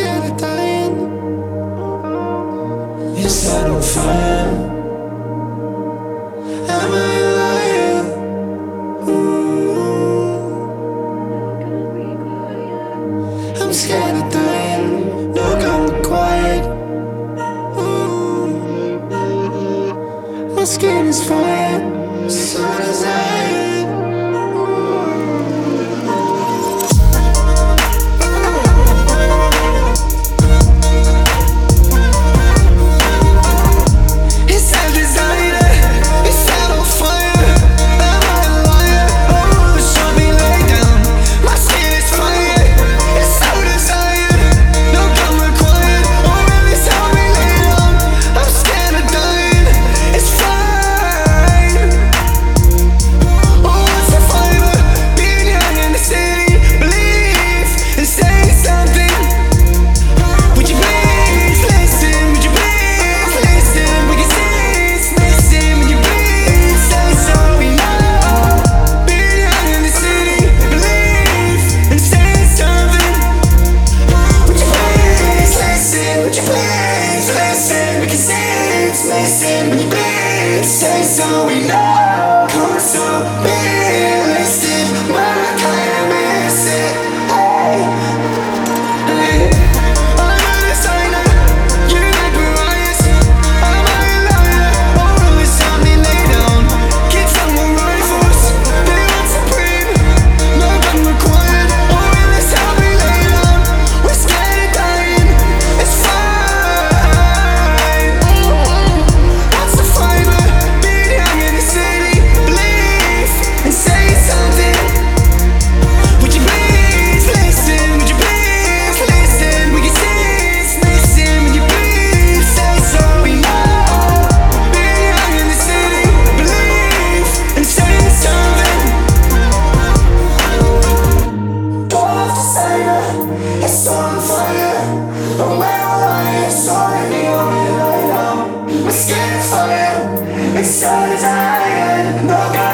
scared of dying. Is that on fire? Am I a liar? I'm scared of dying. No gun required. My skin is fire. So does I. Listen when you bleed, say so we know. Come so big, listen, my kind of miss it. Hey, hey. I'm a designer, you like Mariah's. I'm a liar, or is something lay down. Kids on the rifles, they want supreme. No gun required, or in this how we lay down. We're scared of dying, it's fine. It's on fire, oh my it's already on me right now. My skin is fire, it's so desired, no God.